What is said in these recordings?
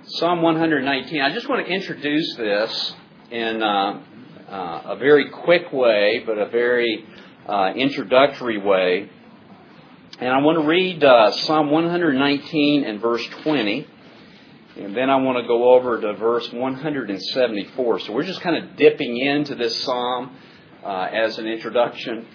Psalm 119. I just want to introduce this in a very quick way, but a very introductory way. And I want to read Psalm 119 and verse 20. And then I want to go over to verse 174. So we're just kind of dipping into this psalm as an introduction.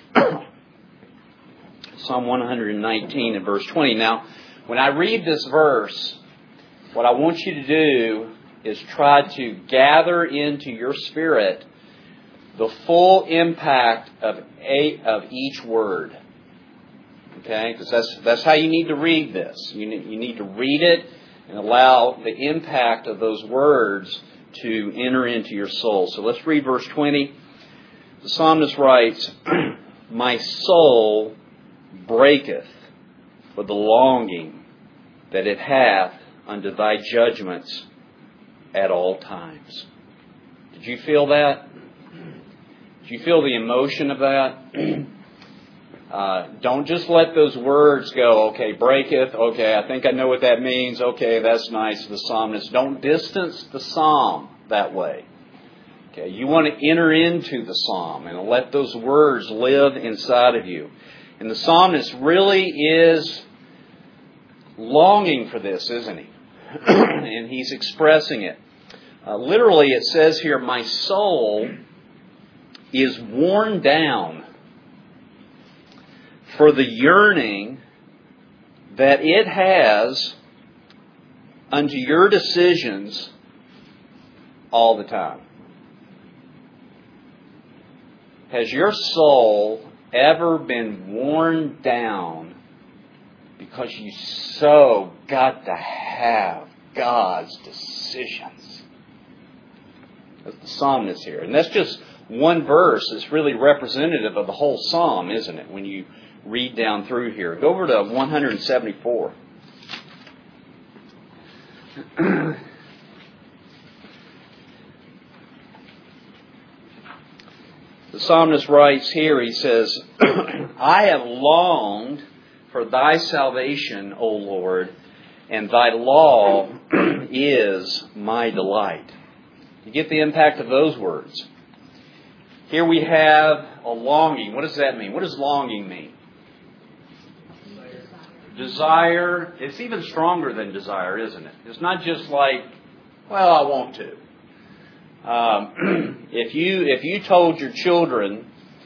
Psalm 119 and verse 20. Now, when I read this verse, what I want you to do is try to gather into your spirit the full impact of each word. Okay? Because that's how you need to read this. You need to read it and allow the impact of those words to enter into your soul. So let's read verse 20. The psalmist writes, "My soul breaketh for the longing that it hath unto thy judgments at all times." Did you feel that? Did you feel the emotion of that? Don't just let those words go, okay, breaketh, okay, I think I know what that means, okay, that's nice, the psalmist. Don't distance the psalm that way. Okay, you want to enter into the psalm and let those words live inside of you. And the psalmist really is longing for this, isn't he? And he's expressing it. Literally, it says here, "My soul is worn down for the yearning that it has unto your decisions all the time." Has your soul ever been worn down because you so got to have God's decisions? That's the psalmist here. And that's just one verse. It's really representative of the whole psalm, isn't it? When you read down through here. Go over to 174. The psalmist writes here, he says, "I have longed for thy salvation, O Lord, and thy law is my delight." You get the impact of those words. Here we have a longing. What does that mean? What does longing mean? Desire. It's even stronger than desire, isn't it? It's not just like, well, I want to. If you told your children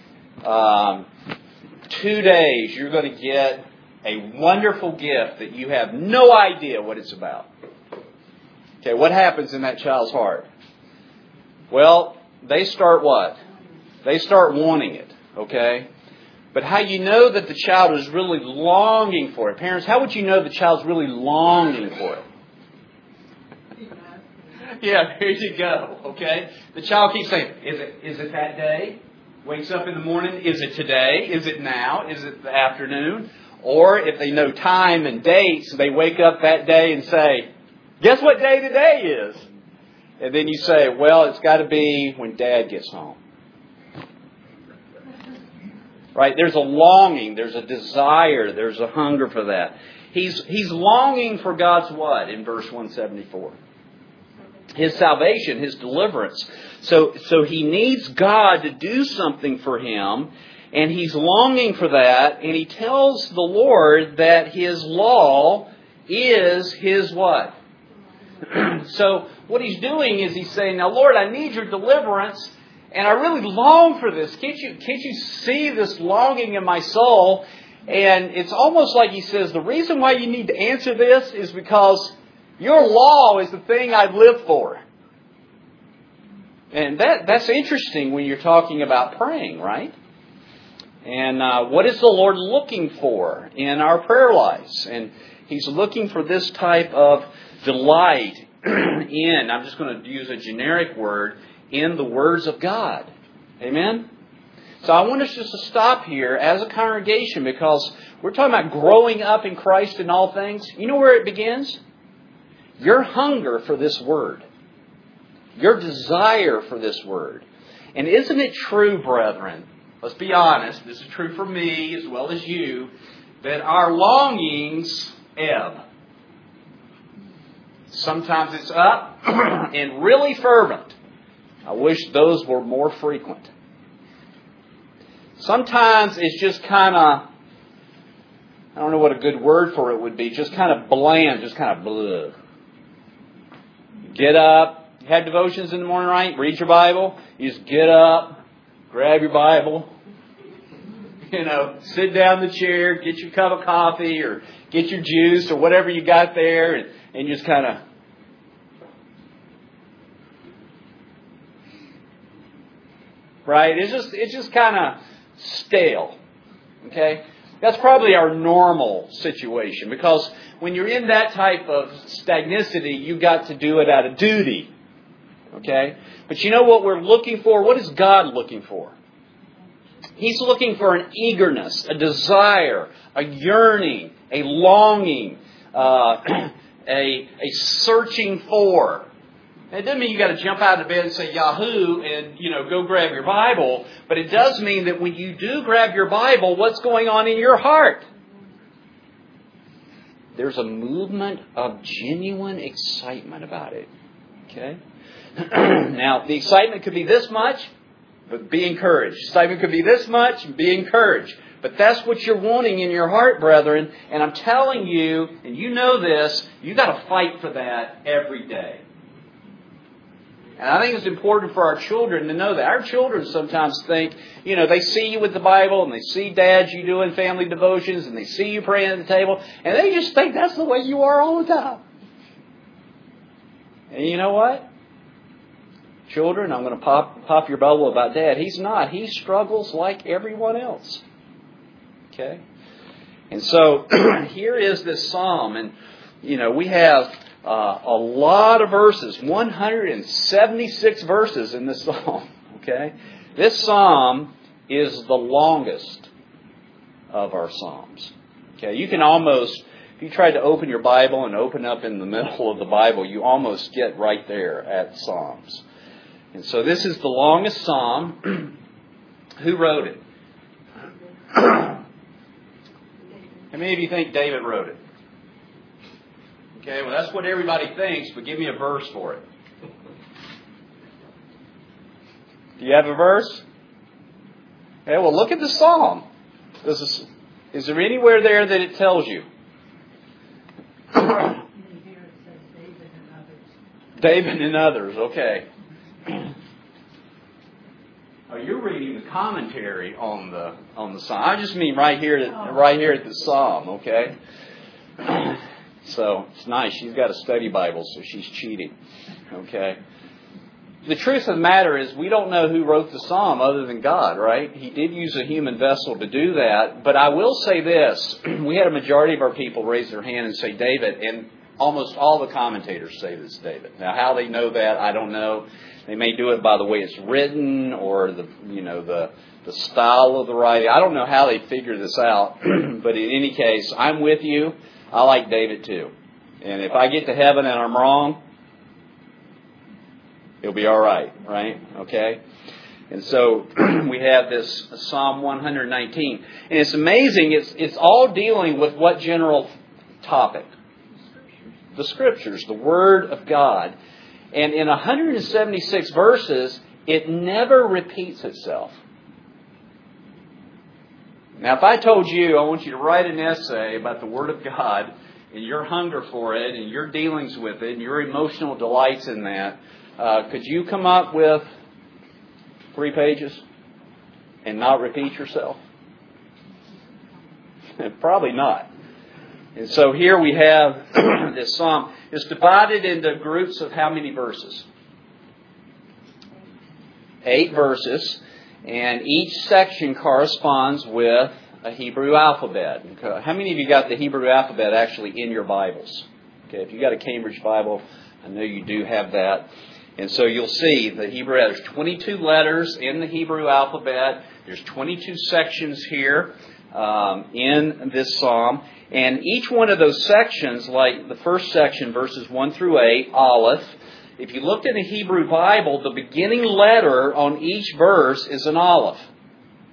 2 days you're going to get a wonderful gift that you have no idea what it's about. Okay, what happens in that child's heart? Well, they start what? They start wanting it, okay? But how you know that the child is really longing for it? Parents, how would you know the child's really longing for it? Yeah, here you go, okay? The child keeps saying, is it that day? Wakes up in the morning, is it today? Is it now? Is it the afternoon? Or if they know time and dates, they wake up that day and say, guess what day today is? And then you say, well, it's got to be when Dad gets home. Right? There's a longing, there's a desire, there's a hunger for that. He's longing for God's what in verse 174? His salvation, His deliverance. So he needs God to do something for him, and he's longing for that, and he tells the Lord that His law is His what? So what he's doing is he's saying, now Lord, I need your deliverance, and I really long for this. Can't you see this longing in my soul? And it's almost like he says, the reason why you need to answer this is because your law is the thing I live for. And that's interesting when you're talking about praying, right? And what is the Lord looking for in our prayer lives? And He's looking for this type of delight in, I'm just going to use a generic word, in the words of God. Amen? So I want us just to stop here as a congregation because we're talking about growing up in Christ in all things. You know where it begins? Your hunger for this word. Your desire for this word. And isn't it true, brethren, let's be honest, this is true for me as well as you, that our longings ebb. Sometimes it's up and really fervent. I wish those were more frequent. Sometimes it's just kind of, I don't know what a good word for it would be, just kind of bland, just kind of blah. Get up, have devotions in the morning, right? Read your Bible. You just get up, grab your Bible, sit down in the chair, get your cup of coffee or get your juice or whatever you got there and just kind of... Right? It's just kind of stale. Okay? That's probably our normal situation, because when you're in that type of stagnicity, you've got to do it out of duty. Okay? But you know what we're looking for? What is God looking for? He's looking for an eagerness, a desire, a yearning, a longing, a searching for. It doesn't mean you got to jump out of bed and say Yahoo and, go grab your Bible. But it does mean that when you do grab your Bible, what's going on in your heart? There's a movement of genuine excitement about it. Okay? Now, the excitement could be this much, but be encouraged. Excitement could be this much, and be encouraged. But that's what you're wanting in your heart, brethren. And I'm telling you, and you know this, you've got to fight for that every day. And I think it's important for our children to know that. Our children sometimes think, they see you with the Bible and they see Dad, you doing family devotions and they see you praying at the table and they just think that's the way you are all the time. And you know what? Children, I'm going to pop your bubble about Dad. He's not. He struggles like everyone else. Okay? And so here is this psalm, and we have a lot of verses, 176 verses in this psalm. Okay? This psalm is the longest of our psalms. Okay? You can almost, if you tried to open your Bible and open up in the middle of the Bible, you almost get right there at Psalms. And so this is the longest psalm. Who wrote it? How many of you think David wrote it? Okay, well that's what everybody thinks, but give me a verse for it. Do you have a verse? Okay, well look at the psalm. Is there anywhere there that it tells you? David and others, okay. Oh, you're reading the commentary on the psalm. I just mean right here at the psalm, okay? So it's nice. She's got a study Bible, so she's cheating. Okay. The truth of the matter is we don't know who wrote the psalm other than God, right? He did use a human vessel to do that. But I will say this. We had a majority of our people raise their hand and say David, and almost all the commentators say it's David. Now, how they know that, I don't know. They may do it by the way it's written or the style of the writing. I don't know how they figure this out. But in any case, I'm with you. I like David too. And if I get to heaven and I'm wrong, it'll be all right, right? Okay? And so we have this Psalm 119. And it's amazing. It's all dealing with what general topic? The Scriptures, the Word of God. And in 176 verses, it never repeats itself. Now, if I told you, I want you to write an essay about the Word of God and your hunger for it and your dealings with it and your emotional delights in that, could you come up with 3 pages and not repeat yourself? Probably not. And so here we have this psalm. It's divided into groups of how many verses? 8 verses. And each section corresponds with a Hebrew alphabet. Okay. How many of you got the Hebrew alphabet actually in your Bibles? Okay, if you got a Cambridge Bible, I know you do have that. And so you'll see the Hebrew, there's 22 letters in the Hebrew alphabet. There's 22 sections here in this psalm. And each one of those sections, like the first section, verses 1 through 8, Aleph, if you looked in the Hebrew Bible, the beginning letter on each verse is an Aleph.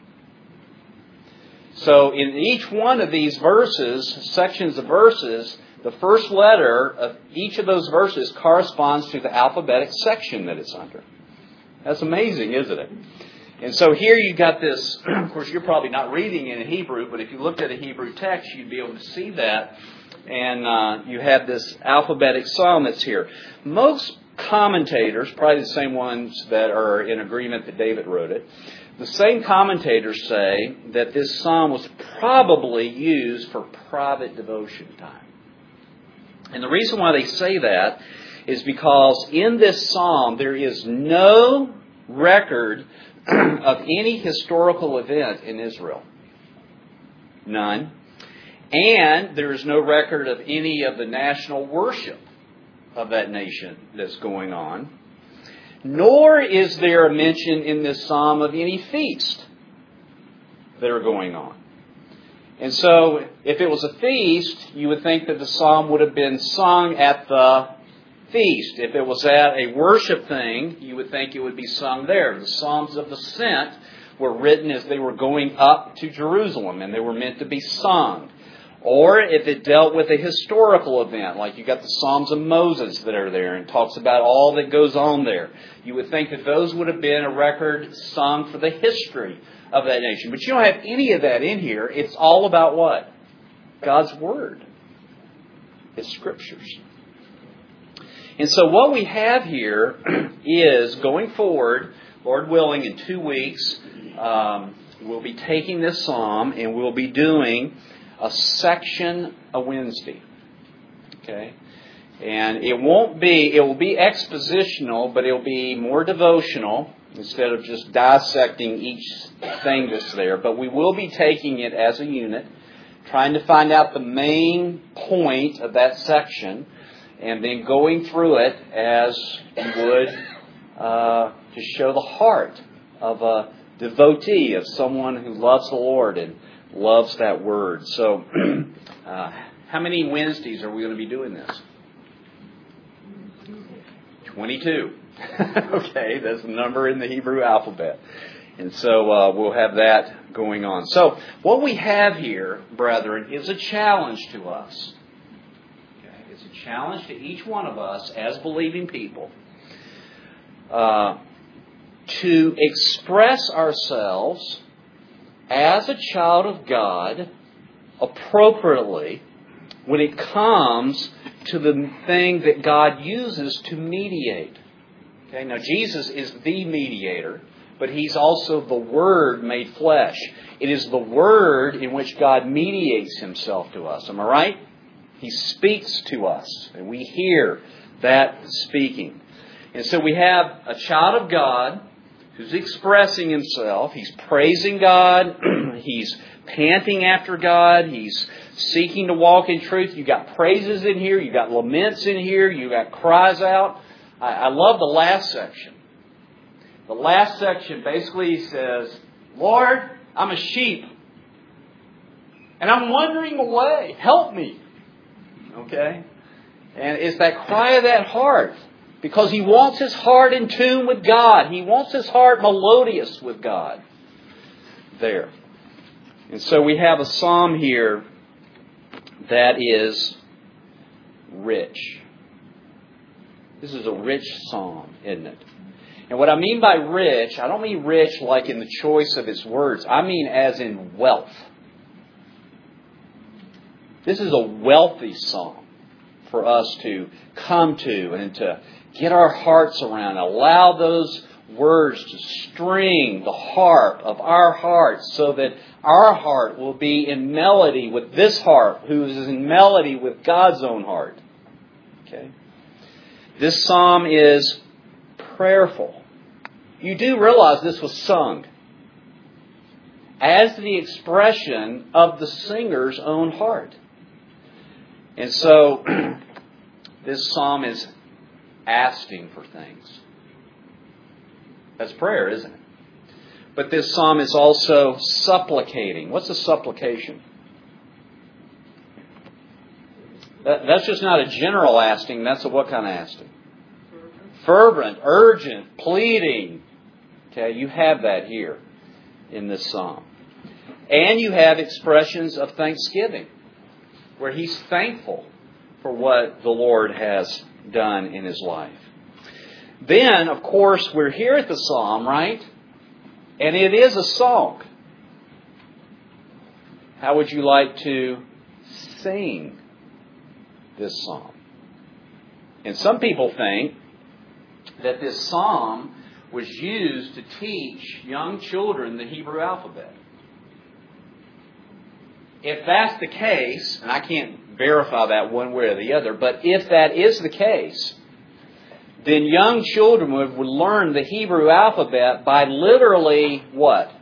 So in each one of these verses, sections of verses, the first letter of each of those verses corresponds to the alphabetic section that it's under. That's amazing, isn't it? And so here you got this, of course you're probably not reading in Hebrew, but if you looked at a Hebrew text, you'd be able to see that. And you have this alphabetic psalm that's here. Most commentators, probably the same ones that are in agreement that David wrote it, the same commentators say that this psalm was probably used for private devotion time. And the reason why they say that is because in this psalm there is no record of any historical event in Israel. None. And there is no record of any of the national worship of that nation that's going on. Nor is there a mention in this psalm of any feast that are going on. And so, if it was a feast, you would think that the psalm would have been sung at the feast. If it was at a worship thing, you would think it would be sung there. The Psalms of Ascent were written as they were going up to Jerusalem, and they were meant to be sung. Or if it dealt with a historical event, like you got the Psalms of Moses that are there and talks about all that goes on there, you would think that those would have been a record sung for the history of that nation. But you don't have any of that in here. It's all about what? God's Word. It's Scriptures. And so what we have here is, going forward, Lord willing, in 2 weeks, we'll be taking this psalm and we'll be doing a section a Wednesday. Okay? And it will be expositional, but it will be more devotional instead of just dissecting each thing that's there. But we will be taking it as a unit, trying to find out the main point of that section, and then going through it as you would to show the heart of a devotee, of someone who loves the Lord and loves that Word. So, how many Wednesdays are we going to be doing this? 22. Okay, that's the number in the Hebrew alphabet. And so we'll have that going on. So, what we have here, brethren, is a challenge to us. Okay? It's a challenge to each one of us as believing people to express ourselves as a child of God appropriately when it comes to the thing that God uses to mediate. Okay, now Jesus is the mediator, but He's also the Word made flesh. It is the Word in which God mediates Himself to us. Am I right? He speaks to us, and we hear that speaking. And so we have a child of God who's expressing himself. He's praising God. He's panting after God. He's seeking to walk in truth. You've got praises in here. You've got laments in here. You've got cries out. I love the last section. The last section basically says, Lord, I'm a sheep, and I'm wandering away. Help me. Okay? And it's that cry of that heart. Because he wants his heart in tune with God. He wants his heart melodious with God. There. And so we have a psalm here that is rich. This is a rich psalm, isn't it? And what I mean by rich, I don't mean rich like in the choice of its words. I mean as in wealth. This is a wealthy psalm for us to come to and to get our hearts around. Allow those words to string the harp of our hearts so that our heart will be in melody with this heart, who is in melody with God's own heart. Okay? This psalm is prayerful. You do realize this was sung as the expression of the singer's own heart. And so, this psalm is asking for things. That's prayer, isn't it? But this psalm is also supplicating. What's a supplication? That's just not a general asking. That's a what kind of asking? Fervent, urgent, pleading. Okay, you have that here in this psalm. And you have expressions of thanksgiving, where he's thankful for what the Lord has done in his life. Then, of course, we're here at the psalm, right? And it is a song. How would you like to sing this psalm? And some people think that this psalm was used to teach young children the Hebrew alphabet. If that's the case, and I can't verify that one way or the other, but if that is the case, then young children would learn the Hebrew alphabet by literally what?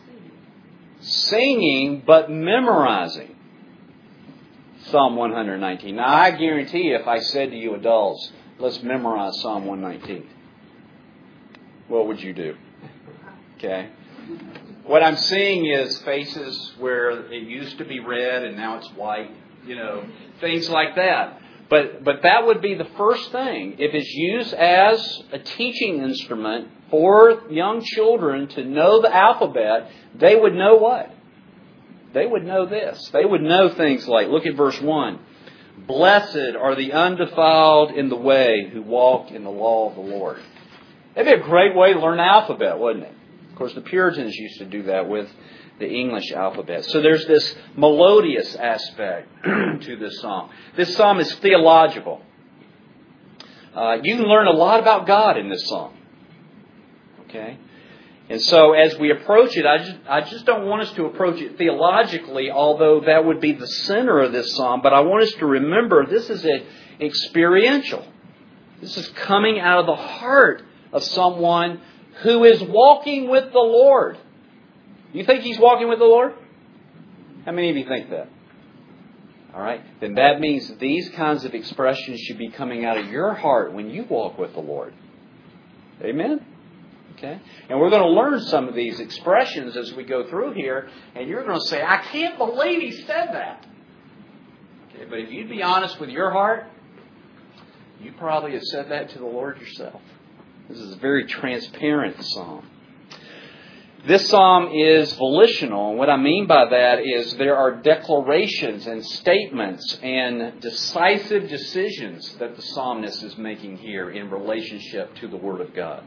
Singing, but memorizing Psalm 119. Now, I guarantee you, if I said to you adults, let's memorize Psalm 119, what would you do? Okay? What I'm seeing is faces where it used to be red and now it's white, things like that. But that would be the first thing. If it's used as a teaching instrument for young children to know the alphabet, they would know what? They would know this. They would know things like, look at verse 1. Blessed are the undefiled in the way who walk in the law of the Lord. That'd be a great way to learn the alphabet, wouldn't it? Of course, the Puritans used to do that with the English alphabet. So there's this melodious aspect to this psalm. This psalm is theological. You can learn a lot about God in this psalm. Okay? And so as we approach it, I just don't want us to approach it theologically, although that would be the center of this psalm. But I want us to remember this is experiential. This is coming out of the heart of someone who is walking with the Lord. You think he's walking with the Lord? How many of you think that? All right. Then that means these kinds of expressions should be coming out of your heart when you walk with the Lord. Amen? Okay. And we're going to learn some of these expressions as we go through here. And you're going to say, I can't believe he said that. Okay. But if you'd be honest with your heart, you probably have said that to the Lord yourself. This is a very transparent psalm. This psalm is volitional. And what I mean by that is there are declarations and statements and decisive decisions that the psalmist is making here in relationship to the Word of God.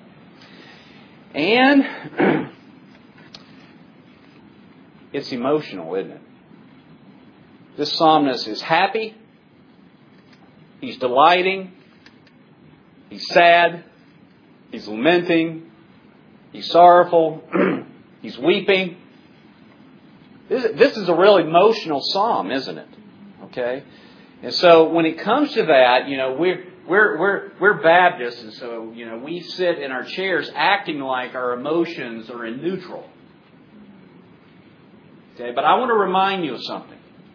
And it's emotional, isn't it? This psalmist is happy. He's delighting. He's sad. He's lamenting. He's sorrowful. He's weeping. This is a real emotional psalm, isn't it? Okay? And so when it comes to that, we're Baptists, and so, we sit in our chairs acting like our emotions are in neutral. Okay? But I want to remind you of something.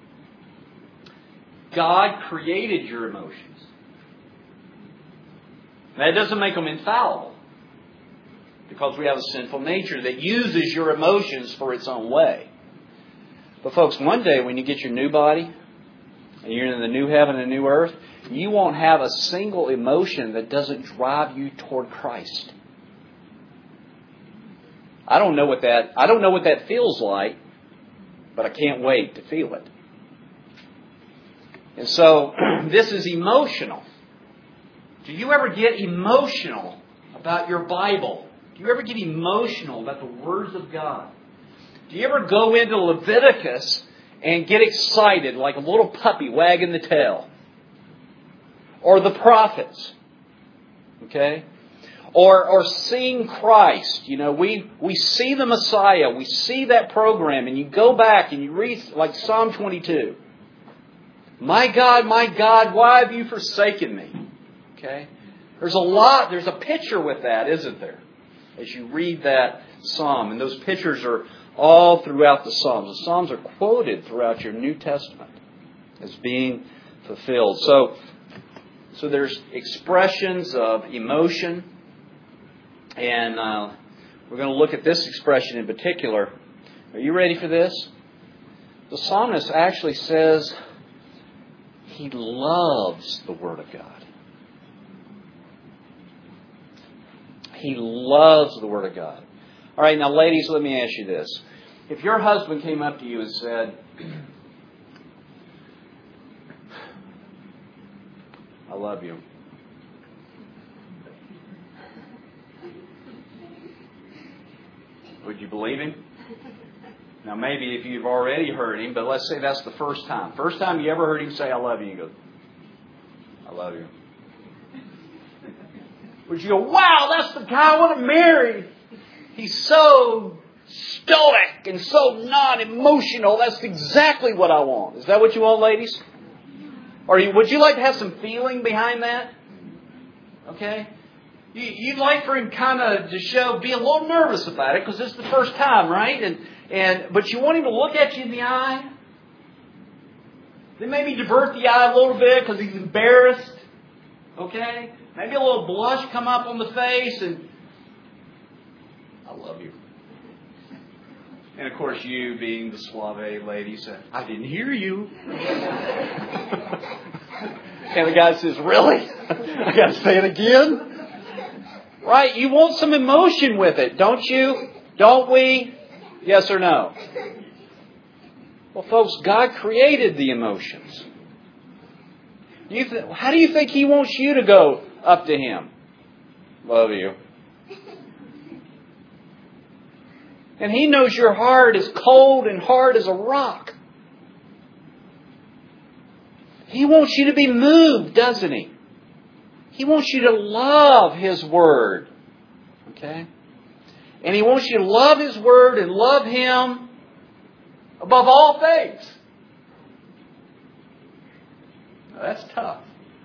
God created your emotions. That doesn't make them infallible. Because we have a sinful nature that uses your emotions for its own way. But folks, one day when you get your new body, and you're in the new heaven and new earth, you won't have a single emotion that doesn't drive you toward Christ. I don't know what that feels like, but I can't wait to feel it. And so, this is emotional. Do you ever get emotional about your Bible? Do you ever get emotional about the words of God? Do you ever go into Leviticus and get excited like a little puppy wagging the tail? Or the prophets? Okay? Or seeing Christ. We see the Messiah. We see that program. And you go back and you read like Psalm 22. My God, why have you forsaken me? Okay? There's a picture with that, isn't there? As you read that psalm. And those pictures are all throughout the Psalms. The Psalms are quoted throughout your New Testament as being fulfilled. So there's expressions of emotion. And we're going to look at this expression in particular. Are you ready for this? The psalmist actually says he loves the Word of God. He loves the Word of God. All right, now ladies, let me ask you this. If your husband came up to you and said, love you. Would you believe him? Now, maybe if you've already heard him, but let's say that's the first time. First time you ever heard him say, I love you, you go, I love you. Would you go, wow, that's the guy I want to marry. He's so stoic and so non-emotional. That's exactly what I want. Is that what you want, ladies? Or would you like to have some feeling behind that? Okay? You'd like for him kind of to be a little nervous about it because it's the first time, right? But you want him to look at you in the eye. Then maybe divert the eye a little bit because he's embarrassed. Okay? Maybe a little blush come up on the face and I love you. And of course you, being the suave lady, said, I didn't hear you. And the guy says, really? I got to say it again? Right? You want some emotion with it, don't you? Don't we? Yes or no? Well, folks, God created the emotions. How do you think He wants you to go up to Him? Love you. And He knows your heart is cold and hard as a rock. He wants you to be moved, doesn't He? He wants you to love His Word. Okay? And He wants you to love His Word and love Him above all things. Now, that's tough.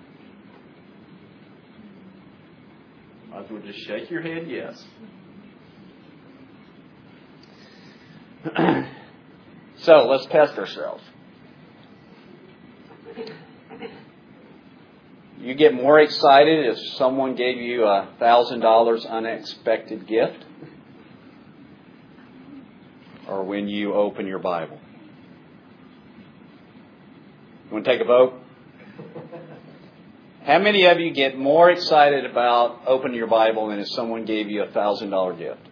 Might as well just shake your head yes. So, let's test ourselves. You get more excited if someone gave you a $1,000 unexpected gift? Or when you open your Bible? You want to take a vote? How many of you get more excited about opening your Bible than if someone gave you a $1,000 gift?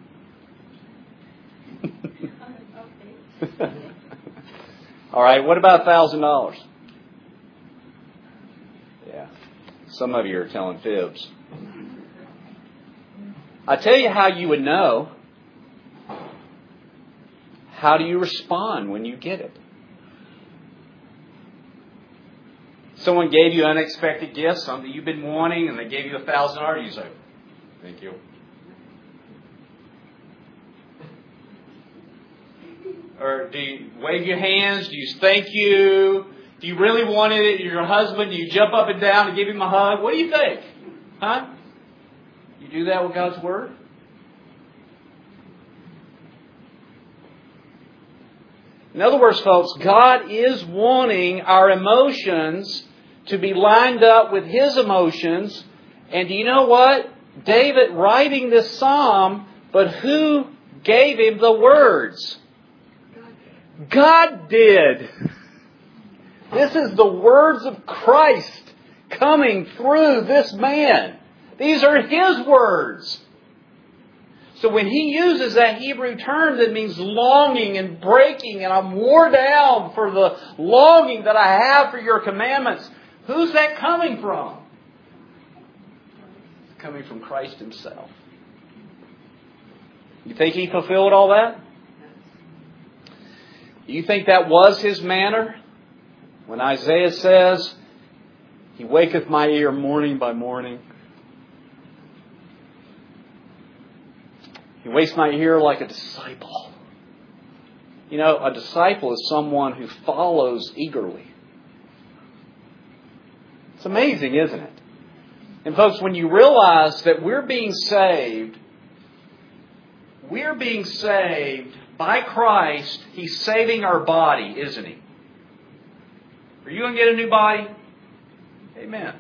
All right, what about $1,000? Yeah, some of you are telling fibs. I tell you how you would know. How do you respond when you get it? Someone gave you an unexpected gift, something you've been wanting, and they gave you $1,000. You say, thank you. Or do you wave your hands? Do you thank you? Do you really want it? Your husband? Do you jump up and down and give him a hug? What do you think? Huh? You do that with God's Word? In other words, folks, God is wanting our emotions to be lined up with His emotions. And do you know what? David writing this psalm, but who gave him the words? God did. This is the words of Christ coming through this man. These are His words. So when he uses that Hebrew term that means longing and breaking, and I'm wore down for the longing that I have for your commandments, who's that coming from? It's coming from Christ Himself. You think He fulfilled all that? Do you think that was His manner? When Isaiah says, He waketh my ear morning by morning. He wakes my ear like a disciple. You know, a disciple is someone who follows eagerly. It's amazing, isn't it? And folks, when you realize that we're being saved by Christ, He's saving our body, isn't He? Are you going to get a new body? Amen.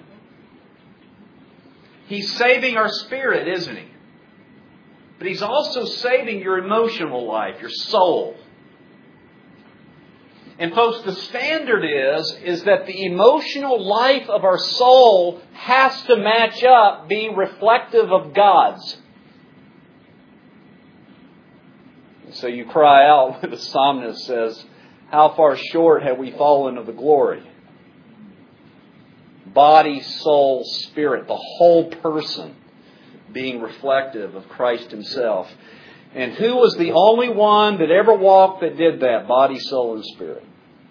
He's saving our spirit, isn't He? But He's also saving your emotional life, your soul. And folks, the standard is that the emotional life of our soul has to match up being reflective of God's. So you cry out when the psalmist says, how far short have we fallen of the glory? body, soul, spirit, the whole person being reflective of Christ Himself. And who was the only one that ever walked that did that, body, soul, and spirit?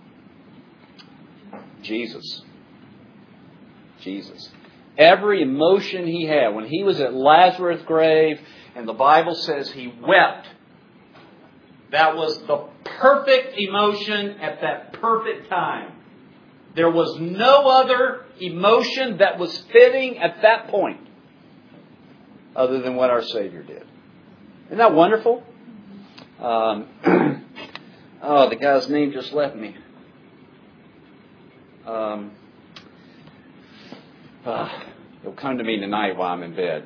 Jesus. Jesus. Every emotion He had. When He was at Lazarus' grave, and the Bible says He wept, that was the perfect emotion at that perfect time. There was no other emotion that was fitting at that point other than what our Savior did. Isn't that wonderful? Oh, the guy's name just left me. It'll come to me tonight while I'm in bed.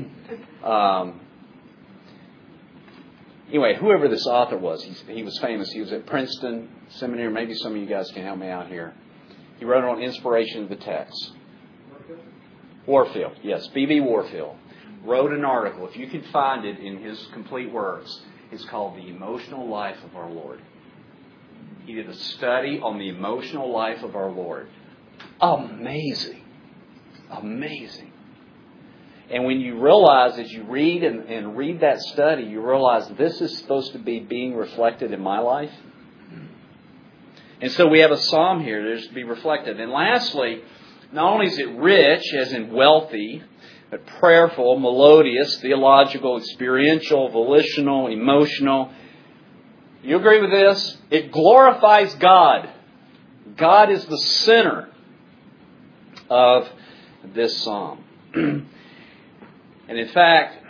Anyway, whoever this author was, he was famous. He was at Princeton Seminary. Maybe some of you guys can help me out here. He wrote on inspiration of the text. Warfield, yes, B.B. Warfield wrote an article. If you can find it in his complete works, it's called The Emotional Life of Our Lord. He did a study on the emotional life of our Lord. Amazing. Amazing. And when you realize, as you read and read that study, you realize this is supposed to be being reflected in my life. And so we have a psalm here that is to be reflected. And lastly, not only is it rich, as in wealthy, but prayerful, melodious, theological, experiential, volitional, emotional. You agree with this? It glorifies God. God is the center of this psalm. And in fact,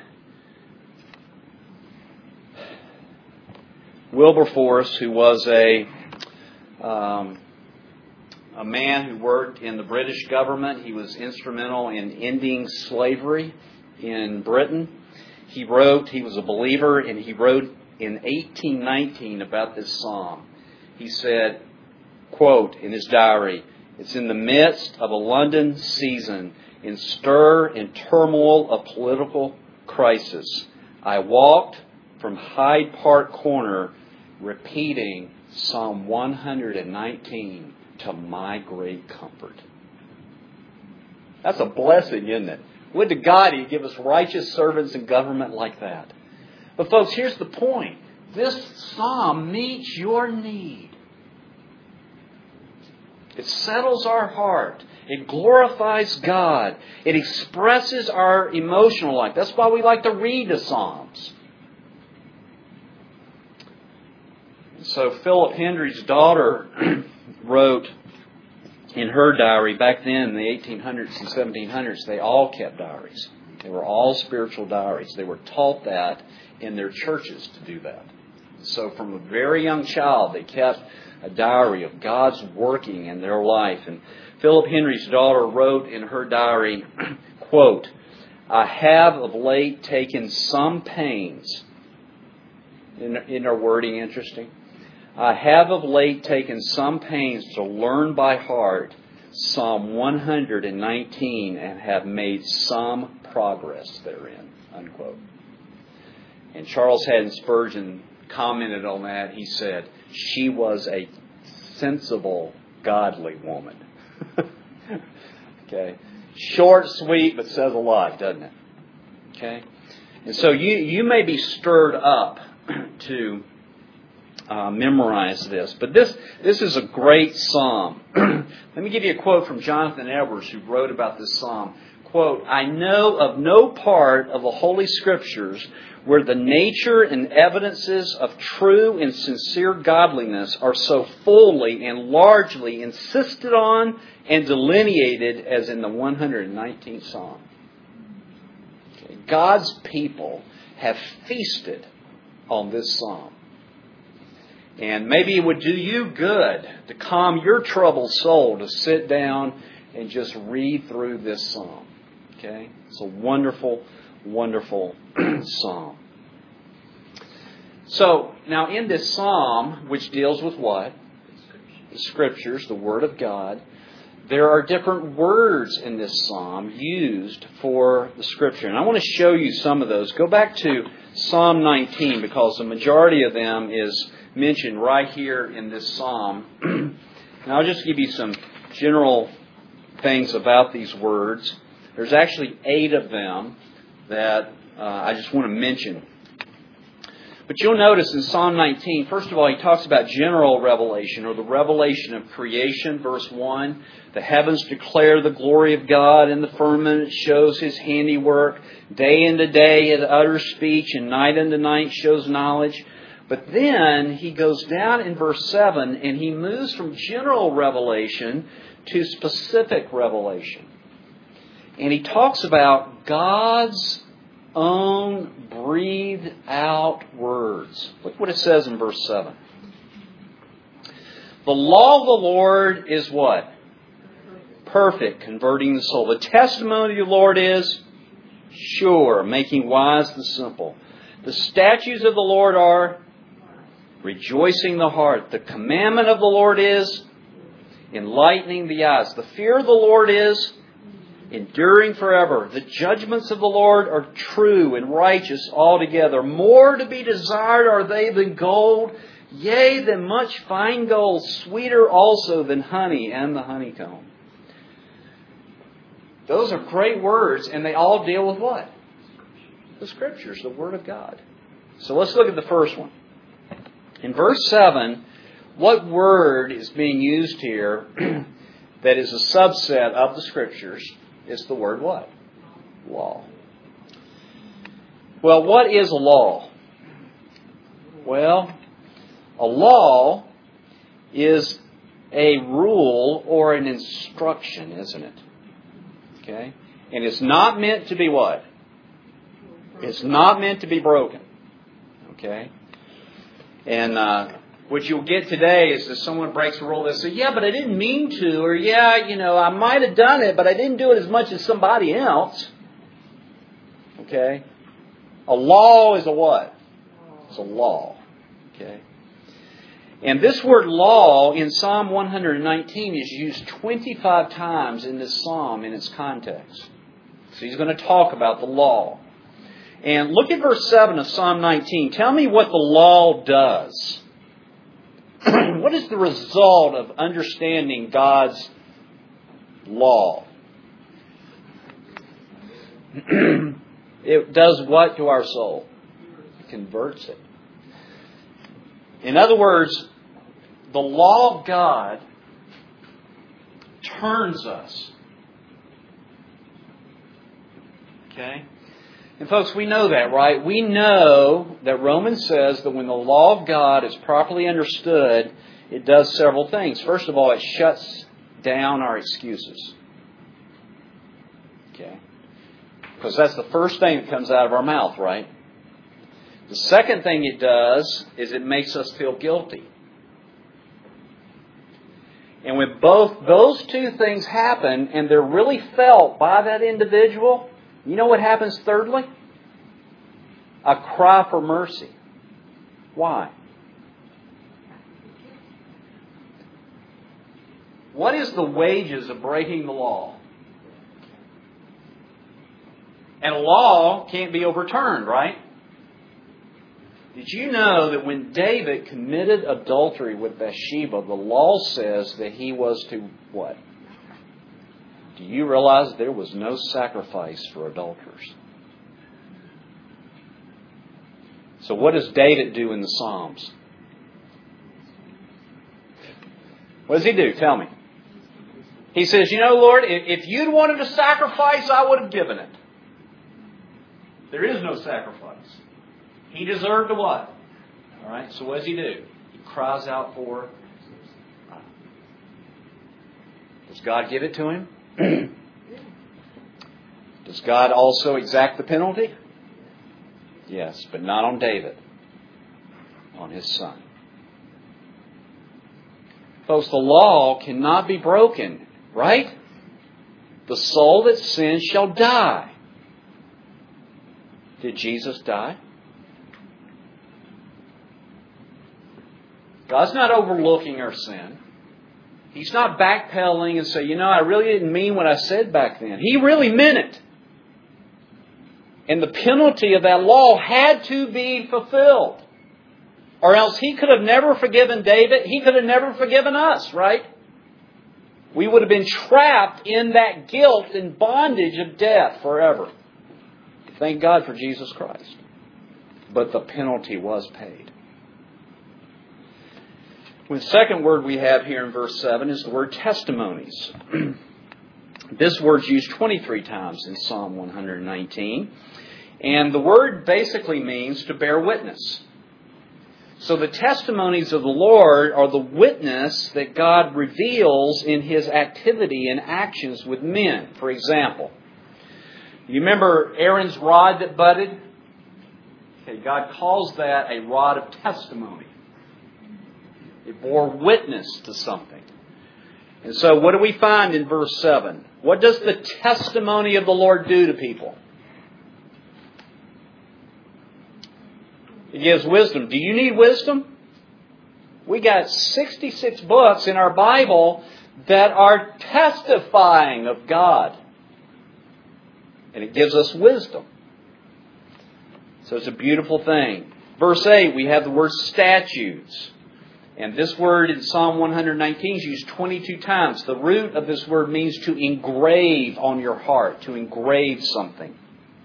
Wilberforce, who was a man who worked in the British government, he was instrumental in ending slavery in Britain. He was a believer, and he wrote in 1819 about this psalm. He said, quote, in his diary, "It's in the midst of a London season, in stir and turmoil of political crisis. I walked from Hyde Park Corner repeating Psalm 119 to my great comfort." That's a blessing, isn't it? Would to God He'd give us righteous servants in government like that. But folks, here's the point. This psalm meets your need. It settles our heart. It glorifies God. It expresses our emotional life. That's why we like to read the Psalms. So Philip Hendry's daughter wrote in her diary, back then in the 1800s and 1700s, they all kept diaries. They were all spiritual diaries. They were taught that in their churches to do that. So from a very young child, they kept a diary of God's working in their life. And Philip Hendry's daughter wrote in her diary, quote, "I have of late taken some pains." Isn't our wording interesting? "I have of late taken some pains to learn by heart Psalm 119 and have made some progress therein." Unquote. And Charles Haddon Spurgeon commented on that. He said, "She was a sensible, godly woman." Okay. Short, sweet, but says a lot, doesn't it? Okay. And so you may be stirred up to memorize this. But this is a great psalm. Let me give you a quote from Jonathan Edwards, who wrote about this psalm. Quote, "I know of no part of the Holy Scriptures where the nature and evidences of true and sincere godliness are so fully and largely insisted on and delineated as in the 119th Psalm." Okay. God's people have feasted on this psalm. And maybe it would do you good to calm your troubled soul to sit down and just read through this psalm. Okay? It's a wonderful, wonderful psalm. So, now in this psalm, which deals with what? The Scriptures, the Word of God. There are different words in this psalm used for the Scripture. And I want to show you some of those. Go back to Psalm 19, because the majority of them is mentioned right here in this psalm. And I'll just give you some general things about these words. There's actually 8 of them that I just want to mention. But you'll notice in Psalm 19, first of all, he talks about general revelation, or the revelation of creation. Verse 1, the heavens declare the glory of God, and the firmament shows His handiwork. Day unto day it utters speech, and night unto night shows knowledge. But then he goes down in verse 7, and he moves from general revelation to specific revelation. And he talks about God's own breathed out words. Look what it says in verse 7. The law of the Lord is what? Perfect, converting the soul. The testimony of the Lord is sure, making wise the simple. The statutes of the Lord are rejoicing the heart. The commandment of the Lord is enlightening the eyes. The fear of the Lord is enduring forever. The judgments of the Lord are true and righteous altogether. More to be desired are they than gold, yea, than much fine gold, sweeter also than honey and the honeycomb. Those are great words, and they all deal with what? The Scriptures, the Word of God. So let's look at the first one. In verse 7, what word is being used here that is a subset of the Scriptures? It's the word what? Law. Well, what is a law? Well, a law is a rule or an instruction, isn't it? Okay? And it's not meant to be what? It's not meant to be broken. Okay? And what you'll get today is that someone breaks a rule, they'll say, yeah, but I didn't mean to, or yeah, I might have done it, but I didn't do it as much as somebody else. Okay? A law is a what? It's a law. Okay? And this word law in Psalm 119 is used 25 times in this psalm in its context. So he's going to talk about the law. And look at verse 7 of Psalm 19. Tell me what the law does. What is the result of understanding God's law? It does what to our soul? It converts it. In other words, the law of God turns us. Okay? And folks, we know that, right? We know that Romans says that when the law of God is properly understood, it does several things. First of all, it shuts down our excuses. Okay? Because that's the first thing that comes out of our mouth, right? The second thing it does is it makes us feel guilty. And when both those two things happen, and they're really felt by that individual, you know what happens thirdly? A cry for mercy. Why? What is the wages of breaking the law? And a law can't be overturned, right? Did you know that when David committed adultery with Bathsheba, the law says that he was to what? Do you realize there was no sacrifice for adulterers? So what does David do in the Psalms? What does he do? Tell me. He says, Lord, if you'd wanted a sacrifice, I would have given it. There is no sacrifice. He deserved a what? All right, so what does he do? He cries out for... Does God give it to him? Does God also exact the penalty? Yes, but not on David. On his son. Folks, the law cannot be broken, right? The soul that sins shall die. Did Jesus die? God's not overlooking our sin. He's not backpedaling and saying, I really didn't mean what I said back then. He really meant it. And the penalty of that law had to be fulfilled. Or else He could have never forgiven David. He could have never forgiven us, right? We would have been trapped in that guilt and bondage of death forever. Thank God for Jesus Christ. But the penalty was paid. The second word we have here in verse 7 is the word testimonies. This word's used 23 times in Psalm 119. And the word basically means to bear witness. So the testimonies of the Lord are the witness that God reveals in His activity and actions with men. For example, you remember Aaron's rod that budded? Okay, God calls that a rod of testimony. It bore witness to something. And so what do we find in verse 7? What does the testimony of the Lord do to people? It gives wisdom. Do you need wisdom? We got 66 books in our Bible that are testifying of God. And it gives us wisdom. So it's a beautiful thing. Verse 8, we have the word statutes. And this word in Psalm 119 is used 22 times. The root of this word means to engrave on your heart, to engrave something.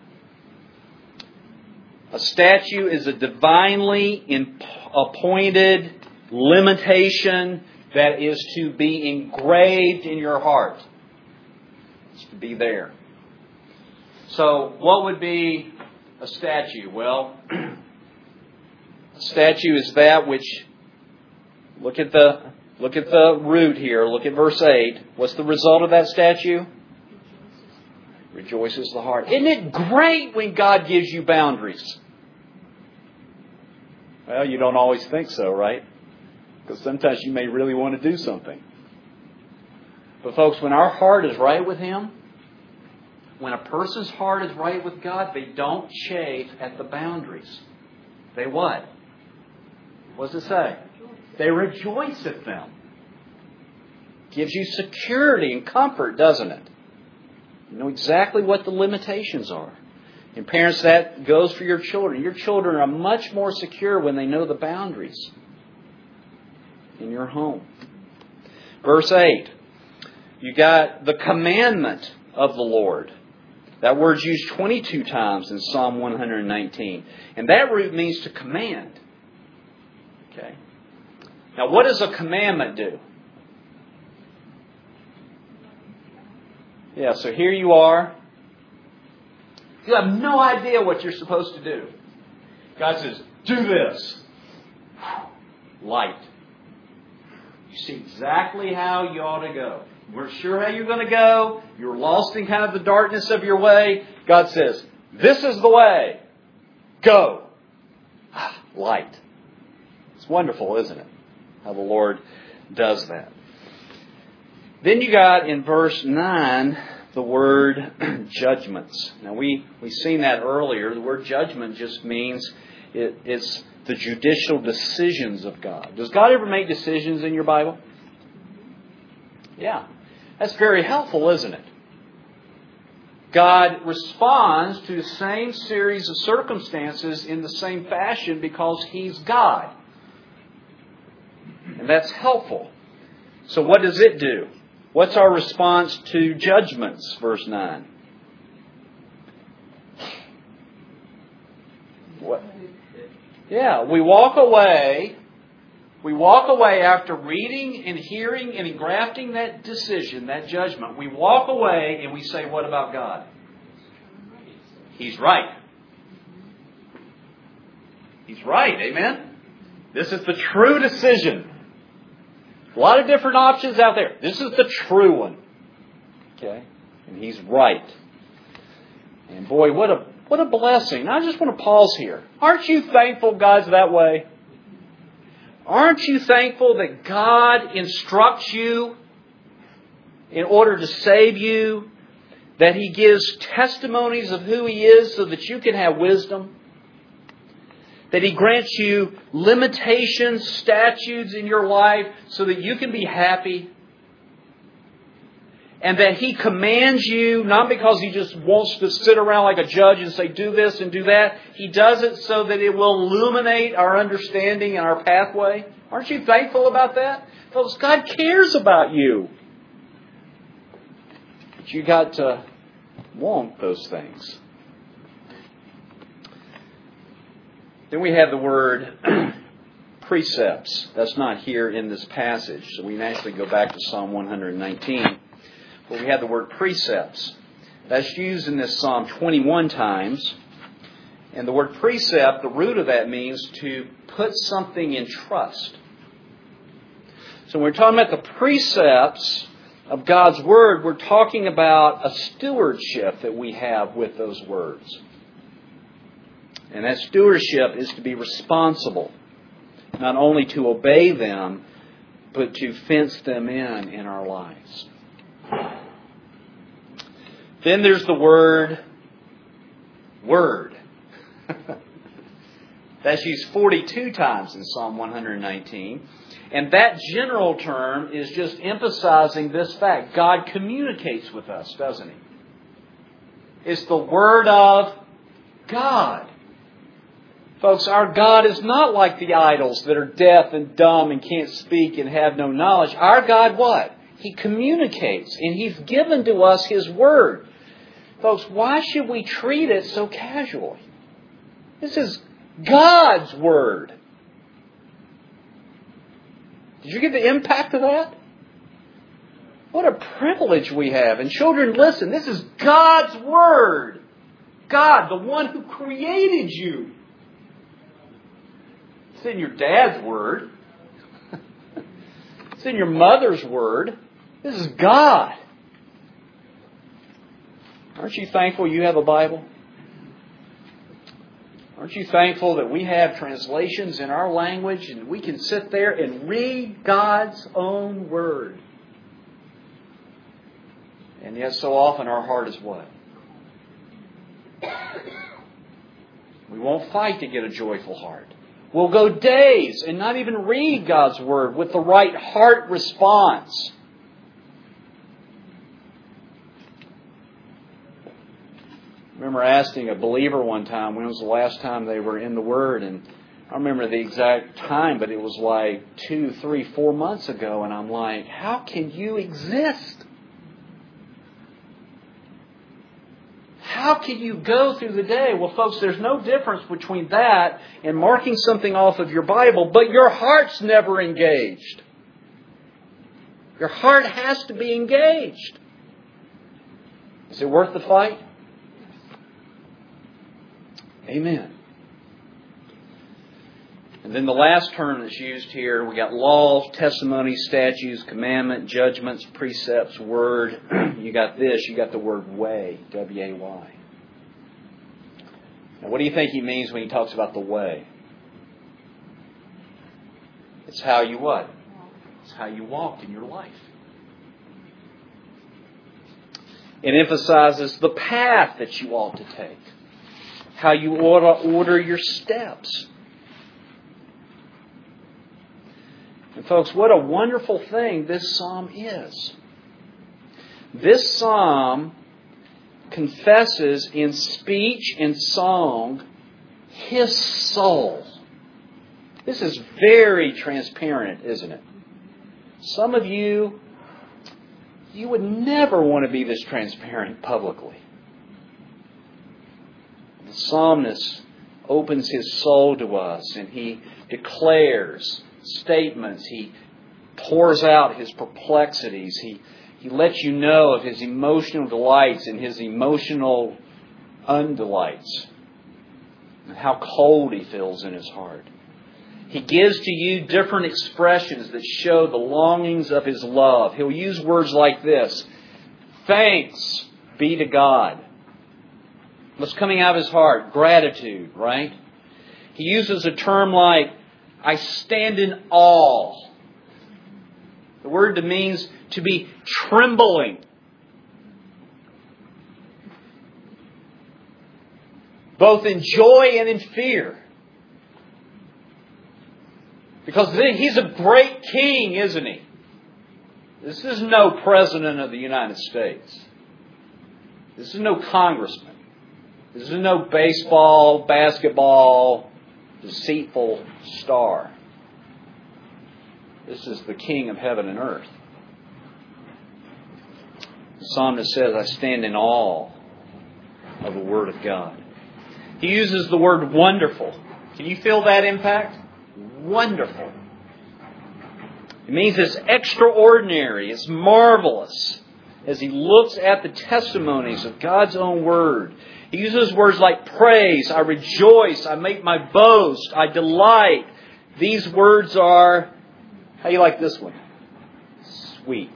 A statute is a divinely appointed limitation that is to be engraved in your heart. It's to be there. So what would be a statue? Well, a statue is that which, look at the root here. Look at verse 8. What's the result of that statue? Rejoices the heart. Isn't it great when God gives you boundaries? Well, you don't always think so, right? Because sometimes you may really want to do something. But folks, when our heart is right with Him, when a person's heart is right with God, they don't chafe at the boundaries. They what? What does it say? They rejoice at them. Gives you security and comfort, doesn't it? You know exactly what the limitations are. And parents, that goes for your children. Your children are much more secure when they know the boundaries in your home. Verse 8. You got the commandment of the Lord. That word's used 22 times in Psalm 119. And that root means to command. Okay. Now, what does a commandment do? Yeah, so here you are. You have no idea what you're supposed to do. God says, do this. Light. You see exactly how you ought to go. You weren't sure how you're going to go. You're lost in kind of the darkness of your way. God says, this is the way. Go. Light. It's wonderful, isn't it? How the Lord does that. Then you got in verse 9 the word judgments. Now we've seen that earlier. The word judgment just means it's the judicial decisions of God. Does God ever make decisions in your Bible? Yeah. That's very helpful, isn't it? God responds to the same series of circumstances in the same fashion because He's God. And that's helpful. So what does it do? What's our response to judgments? Verse 9. What? Yeah, we walk away. We walk away after reading and hearing and engrafting that decision, that judgment. We walk away and we say, what about God? He's right. He's right. Amen? This is the true decision. A lot of different options out there. This is the true one. Okay? And He's right. And boy, what a blessing. I just want to pause here. Aren't you thankful God's that way? Aren't you thankful that God instructs you in order to save you? That He gives testimonies of who He is so that you can have wisdom? That He grants you limitations, statutes in your life so that you can be happy? And that He commands you, not because He just wants to sit around like a judge and say, do this and do that. He does it so that it will illuminate our understanding and our pathway. Aren't you thankful about that? Folks, God cares about you. But you got to want those things. Then we have the word precepts. That's not here in this passage. So we can actually go back to Psalm 119. But we have the word precepts. That's used in this Psalm 21 times. And the word precept, the root of that means to put something in trust. So when we're talking about the precepts of God's Word, we're talking about a stewardship that we have with those words. And that stewardship is to be responsible, not only to obey them, but to fence them in our lives. Then there's the word. That's used 42 times in Psalm 119. And that general term is just emphasizing this fact. God communicates with us, doesn't He? It's the Word of God. Folks, our God is not like the idols that are deaf and dumb and can't speak and have no knowledge. Our God, what? He communicates, and He's given to us His Word. Folks, why should we treat it so casually? This is God's Word. Did you get the impact of that? What a privilege we have. And children, listen, this is God's Word. God, the one who created you. It's in your dad's Word. It's in your mother's Word. This is God. Aren't you thankful you have a Bible? Aren't you thankful that we have translations in our language and we can sit there and read God's own Word? And yet so often our heart is what? We won't fight to get a joyful heart. We'll go days and not even read God's Word with the right heart response. I remember asking a believer one time when was the last time they were in the Word, and I don't remember the exact time, but it was like 2, 3, 4 months ago, and I'm like, how can you exist? How can you go through the day? Well, folks, there's no difference between that and marking something off of your Bible, but your heart's never engaged. Your heart has to be engaged. Is it worth the fight? Amen. And then the last term that's used here, we got law, testimony, statutes, commandment, judgments, precepts, word. You got this, you got the word way, W-A-Y. Now what do you think he means when he talks about the way? It's how you what? It's how you walk in your life. It emphasizes the path that you ought to take. How you ought to order your steps. And folks, what a wonderful thing this psalm is. This psalm confesses in speech and song his soul. This is very transparent, isn't it? Some of you would never want to be this transparent publicly. The psalmist opens his soul to us and he declares statements. He pours out his perplexities. He lets you know of his emotional delights and his emotional undelights. And how cold he feels in his heart. He gives to you different expressions that show the longings of his love. He'll use words like this. Thanks be to God. What's coming out of his heart? Gratitude, right? He uses a term like, I stand in awe. The word means to be trembling. Both in joy and in fear. Because he's a great king, isn't he? This is no president of the United States. This is no congressman. This is no baseball, basketball, deceitful star. This is the King of heaven and earth. psalmist says, I stand in awe of the Word of God. He uses the word wonderful. Can you feel that impact? Wonderful. It means it's extraordinary, it's marvelous, as he looks at the testimonies of God's own Word. He uses words like praise, I rejoice, I make my boast, I delight. These words are, how do you like this one? Sweet.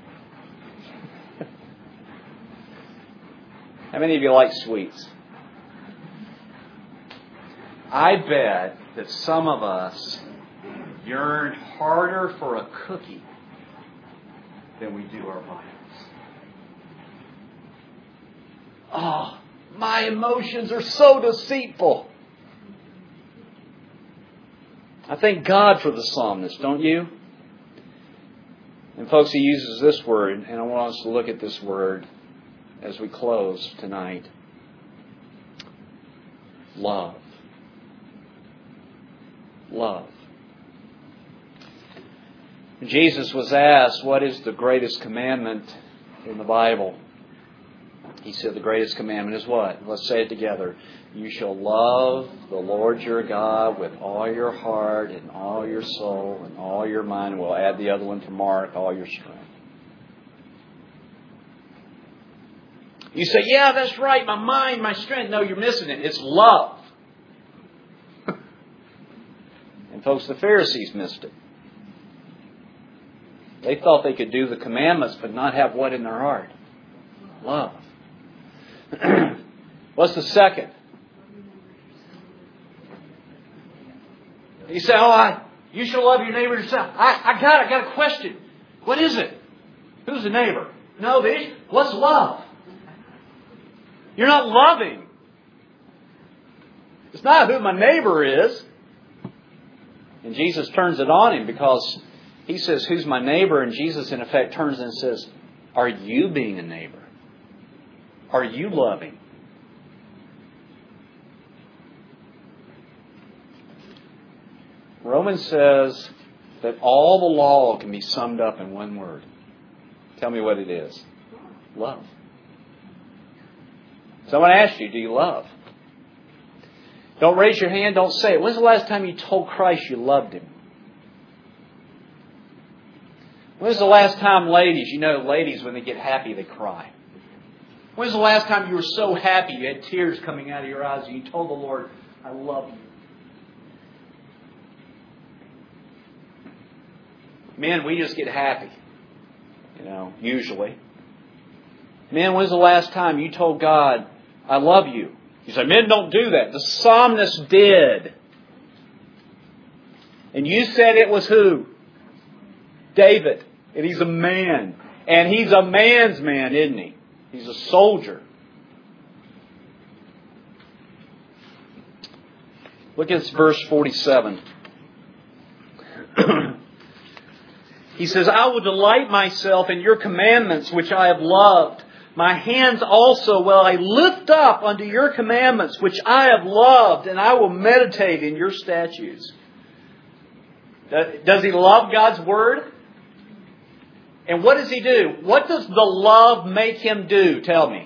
How many of you like sweets? I bet that some of us yearn harder for a cookie than we do our Bibles. Oh, my emotions are so deceitful. I thank God for the psalmist, don't you? And folks, he uses this word, and I want us to look at this word as we close tonight. Love. Love. Jesus was asked, what is the greatest commandment in the Bible? He said the greatest commandment is what? Let's say it together. You shall love the Lord your God with all your heart and all your soul and all your mind. We'll add the other one to Mark, all your strength. You say, yeah, that's right, my mind, my strength. No, you're missing it. It's love. And folks, the Pharisees missed it. They thought they could do the commandments but not have what in their heart? Love. What's the second? You say, you shall love your neighbor yourself. I got a question. What is it? Who's the neighbor? No, what's love? You're not loving. It's not who my neighbor is. And Jesus turns it on him because he says, who's my neighbor? And Jesus, in effect, turns and says, are you being a neighbor? Are you loving? Romans says that all the law can be summed up in one word. Tell me what it is. Love. Someone asked you, do you love? Don't raise your hand, don't say it. When's the last time you told Christ you loved Him? When's the last time ladies, ladies when they get happy they cry. When's the last time you were so happy you had tears coming out of your eyes and you told the Lord, I love you? Men, we just get happy. Usually. Men, when's the last time you told God, I love you? You say, men don't do that. The psalmist did. And you said it was who? David. And he's a man. And he's a man's man, isn't he? He's a soldier. Look at verse 47. He says, I will delight myself in your commandments, which I have loved. My hands also will I lift up unto your commandments, which I have loved, and I will meditate in your statutes. Does he love God's Word? And what does he do? What does the love make him do? Tell me.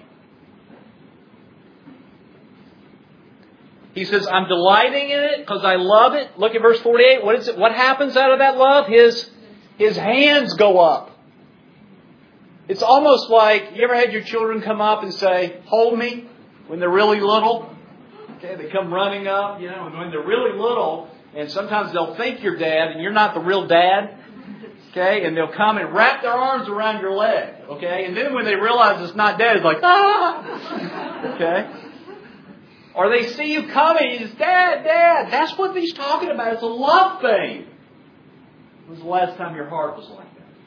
He says, I'm delighting in it because I love it. Look at verse 48. What is it? What happens out of that love? His hands go up. It's almost like, you ever had your children come up and say, hold me, when they're really little? Okay, they come running up, and when they're really little, and sometimes they'll think you're dad and you're not the real dad. Okay, and they'll come and wrap their arms around your leg. Okay, and then when they realize it's not dad, it's like, ah! Okay. Or they see you coming, he's Dad. That's what he's talking about. It's a love thing. When was the last time your heart was like that?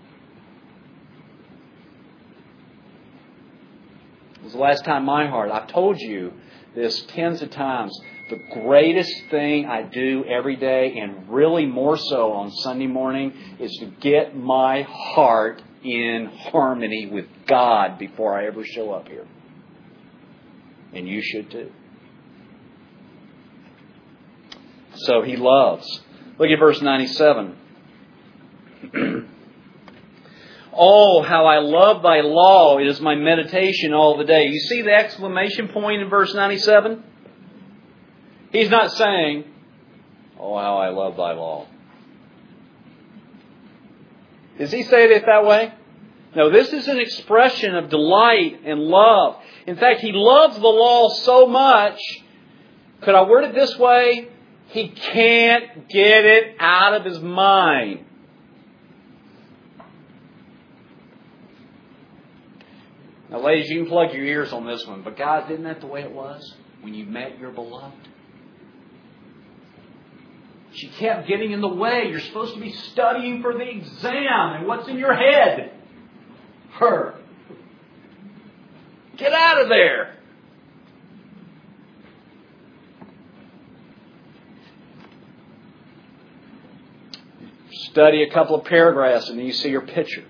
When was the last time my heart? I've told you this tens of times. The greatest thing I do every day, and really more so on Sunday morning, is to get my heart in harmony with God before I ever show up here. And you should too. So he loves. Look at verse 97. Oh, how I love thy law. It is my meditation all the day. You see the exclamation point in verse 97? He's not saying, oh, how I love thy law. Does he say it that way? No, this is an expression of delight and love. In fact, he loves the law so much, could I word it this way? He can't get it out of his mind. Now, ladies, you can plug your ears on this one. But guys, isn't that the way it was when you met your beloved? She kept getting in the way. You're supposed to be studying for the exam. And what's in your head? Her. Get out of there. Study a couple of paragraphs and then you see her picture.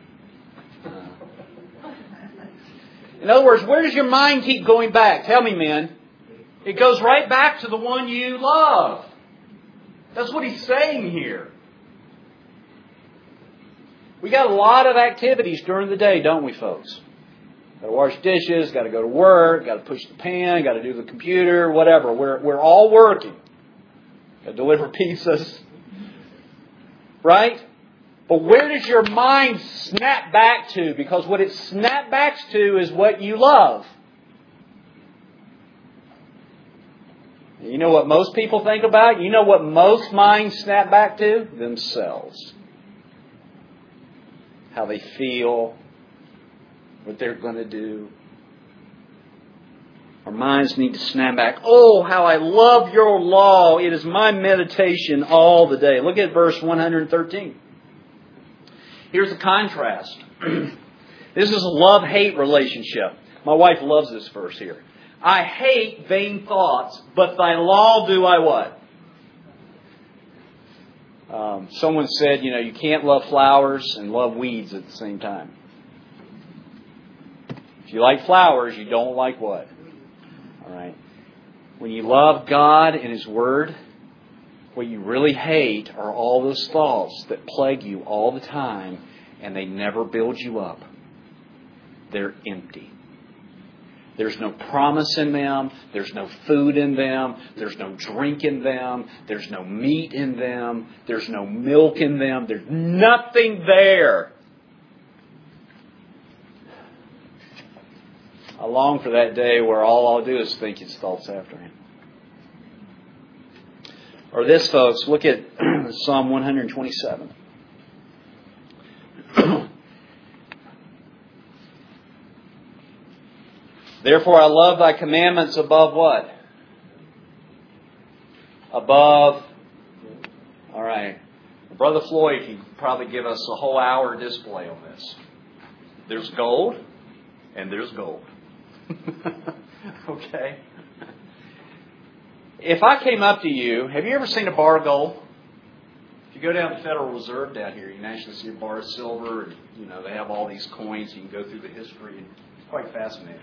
In other words, where does your mind keep going back? Tell me, men. It goes right back to the one you love. That's what he's saying here. We got a lot of activities during the day, don't we, folks? Got to wash dishes, got to go to work, got to push the pan, got to do the computer, whatever. We're all working. Got to deliver pizzas. Right? But where does your mind snap back to? Because what it snaps back to is what you love. You know what most people think about? You know what most minds snap back to? Themselves. How they feel. What they're going to do. Our minds need to snap back. Oh, how I love your law. It is my meditation all the day. Look at verse 113. Here's the contrast. This is a love-hate relationship. My wife loves this verse here. I hate vain thoughts, but thy law do I what? Someone said, you can't love flowers and love weeds at the same time. If you like flowers, you don't like what? All right. When you love God and His Word, what you really hate are all those thoughts that plague you all the time and they never build you up. They're empty. There's no promise in them. There's no food in them. There's no drink in them. There's no meat in them. There's no milk in them. There's nothing there. I long for that day where all I'll do is think His thoughts after Him. Or this, folks, look at Psalm 127. Therefore I love thy commandments above what? Above. All right. Brother Floyd can probably give us a whole hour display on this. There's gold and there's gold. Okay. If I came up to you, have you ever seen a bar of gold? If you go down to the Federal Reserve down here, you can actually see a bar of silver. And, they have all these coins. You can go through the history. And it's quite fascinating.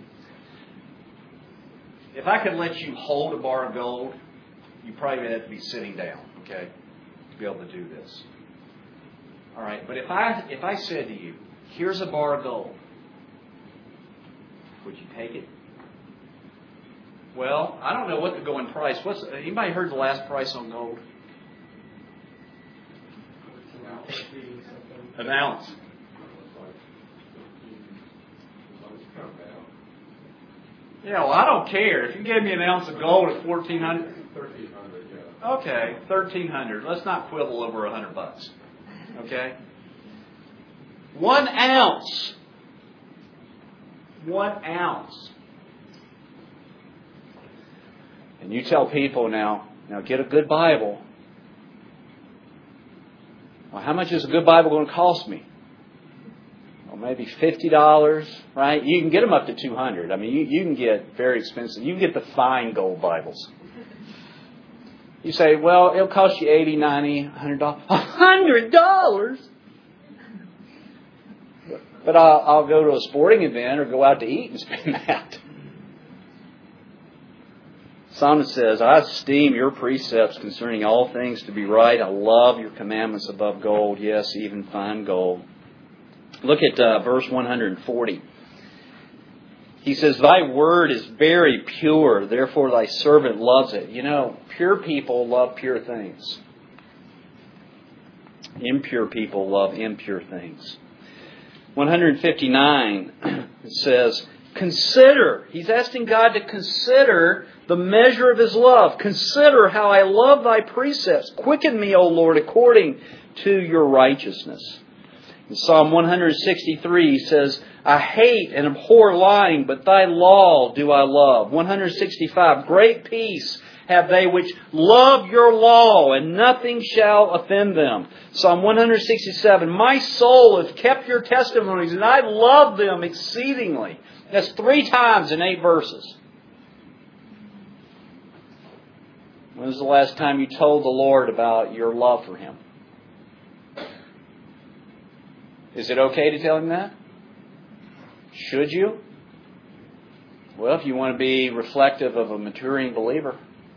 If I could let you hold a bar of gold, you probably would have to be sitting down, okay, to be able to do this. All right, but if I said to you, here's a bar of gold, would you take it? Well, I don't know what the going price. Anybody heard the last price on gold? An ounce. Yeah, well, I don't care. If you gave me an ounce of gold at $1,400. $1,300, yeah. Okay, $1,300. Let's not quibble over $100. Okay? 1 ounce. 1 ounce. And you tell people now get a good Bible. Well, how much is a good Bible going to cost me? Well, maybe $50, right? You can get them up to $200. I mean, you can get very expensive. You can get the fine gold Bibles. You say, well, it'll cost you $80, $90, $100. $100? But I'll go to a sporting event or go out to eat and spend that. Psalmist says, I esteem your precepts concerning all things to be right. I love your commandments above gold, yes, even fine gold. Look at verse 140. He says, Thy word is very pure, therefore thy servant loves it. You know, pure people love pure things. Impure people love impure things. 159 says, consider. He's asking God to consider the measure of His love. Consider how I love Thy precepts. Quicken me, O Lord, according to Your righteousness. In Psalm 163 he says, I hate and abhor lying, but Thy law do I love. 165, great peace have they which love Your law, and nothing shall offend them. Psalm 167, my soul has kept Your testimonies, and I love them exceedingly. That's 3 times in 8 verses. When was the last time you told the Lord about your love for Him? Is it okay to tell Him that? Should you? Well, if you want to be reflective of a maturing believer.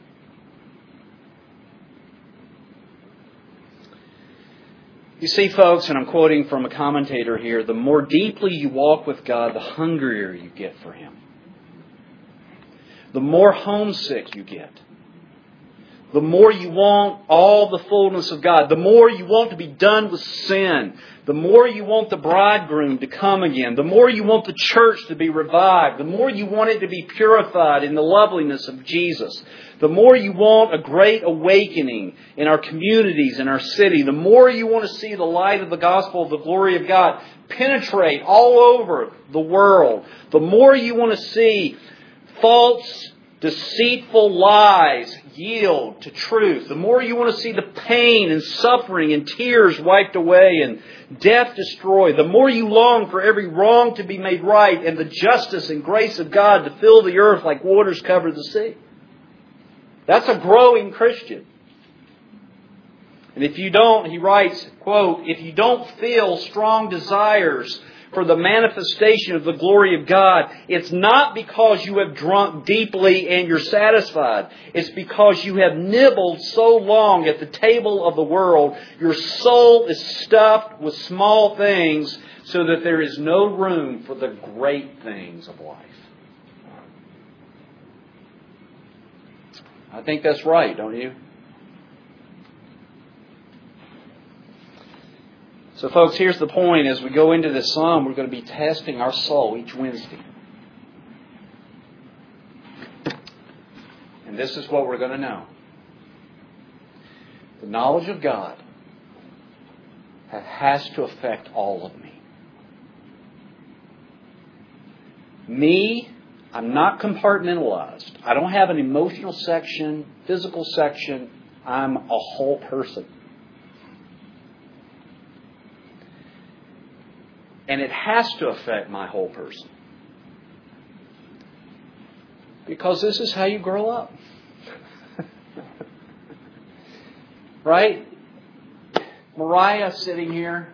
You see, folks, and I'm quoting from a commentator here, the more deeply you walk with God, the hungrier you get for Him. The more homesick you get. The more you want all the fullness of God. The more you want to be done with sin. The more you want the bridegroom to come again. The more you want the church to be revived. The more you want it to be purified in the loveliness of Jesus. The more you want a great awakening in our communities, in our city. The more you want to see the light of the gospel of the glory of God penetrate all over the world. The more you want to see false, deceitful lies yield to truth. The more you want to see the pain and suffering and tears wiped away and death destroyed. The more you long for every wrong to be made right and the justice and grace of God to fill the earth like waters cover the sea. That's a growing Christian. And if you don't, he writes, quote, if you don't feel strong desires for the manifestation of the glory of God, it's not because you have drunk deeply and you're satisfied. It's because you have nibbled so long at the table of the world, your soul is stuffed with small things so that there is no room for the great things of life. I think that's right, don't you? So folks, here's the point. As we go into this psalm, we're going to be testing our soul each Wednesday. And this is what we're going to know. The knowledge of God has to affect all of me. Me, I'm not compartmentalized. I don't have an emotional section, physical section. I'm a whole person. And it has to affect my whole person. Because this is how you grow up. Right? Mariah sitting here.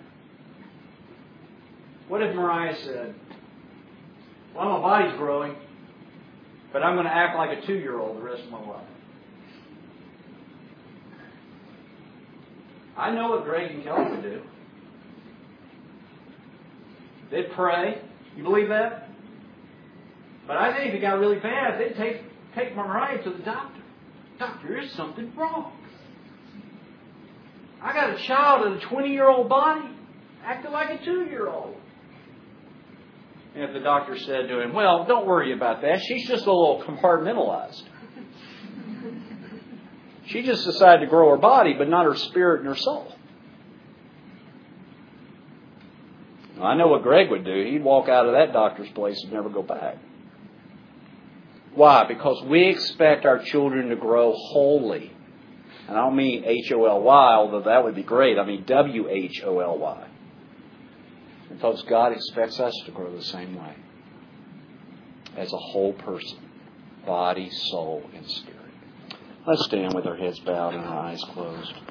What if Mariah said, well, my body's growing, but I'm going to act like a 2-year-old the rest of my life? I know what Greg and Kelly would do. They'd pray. You believe that? But I think if it got really bad, they'd take Mariah to the doctor. Doctor, there's something wrong. I got a child in a 20-year-old body acting like a 2-year-old. And if the doctor said to him, well, don't worry about that. She's just a little compartmentalized. She just decided to grow her body, but not her spirit and her soul. I know what Greg would do. He'd walk out of that doctor's place and never go back. Why? Because we expect our children to grow wholly. And I don't mean H-O-L-Y, although that would be great. I mean W-H-O-L-Y. And folks, God expects us to grow the same way. As a whole person. Body, soul, and spirit. Let's stand with our heads bowed and our eyes closed.